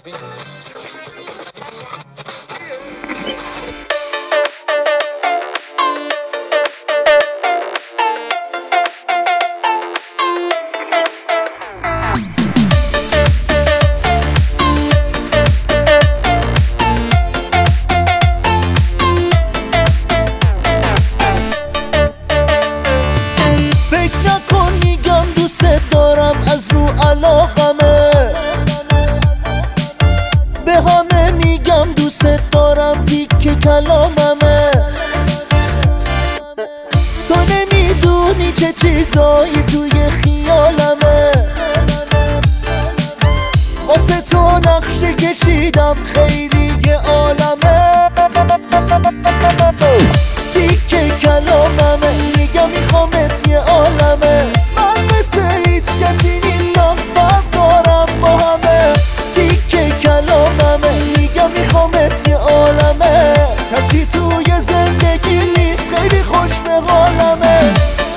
از رو علاقمه، به همه میگم دوست دارم، تیک کلاممه. تو نمیدونی چه چیزایی توی خیالمه، واسه تو نقشه کشیدم خیلی یه عالمه. تیک کلاممه، میگم میخوامت یه عالمه. من مثل هیچ کسی نیستم، فرق دارم با همه. تیک کلاممه، میگم میخوامت یه عالمه. کسی توی زندگی نیست، خیلی خوش به حالمه.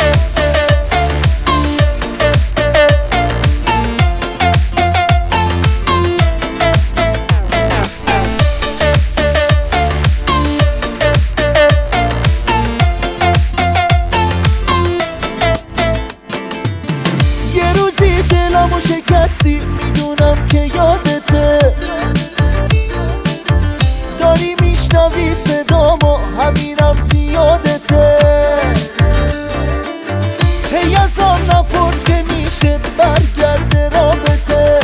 دلمو شکستی، میدونم که یادته، داری میشنوی صدامو، همینم زیادته. هی ازم نپرس که میشه برگرده رابطه،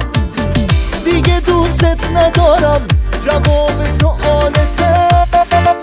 دیگه دوست ندارم، جواب سؤالته.